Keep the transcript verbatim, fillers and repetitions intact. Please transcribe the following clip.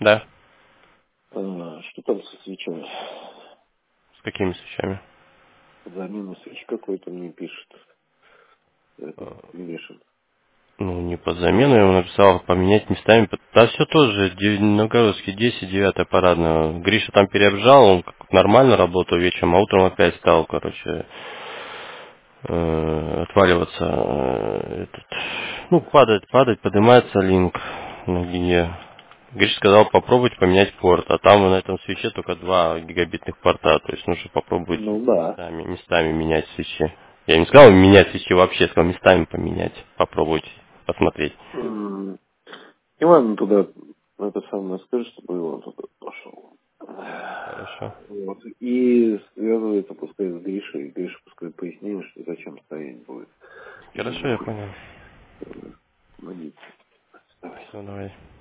Да. А, что там со свечами? С какими свечами? Замену свечи какой-то мне пишет. Этот, Мишин. Ну, не под замену, я ему написал поменять местами. Да все тоже, Новгородский десять, девятая парадная. Гриша там переобжал, он как нормально работал вечером, а утром опять стал, короче, э, отваливаться. э, Этот, ну, падает, падает, поднимается линк на гине. Гриш сказал попробовать поменять порт, а там на этом свече только два гигабитных порта, то есть нужно попробовать Ну да. местами, местами менять свечи. Я не сказал менять свечи вообще, я сказал местами поменять, попробовать, посмотреть. М, И ладно, туда это самое скажи, чтобы его туда пошел. Хорошо. Вот. И связывается пускай с Гришей. Гриша пускай пояснит, что зачем стоять будет. Иди Хорошо, я нахуй. понял. Молиться. Давай. Все, давай.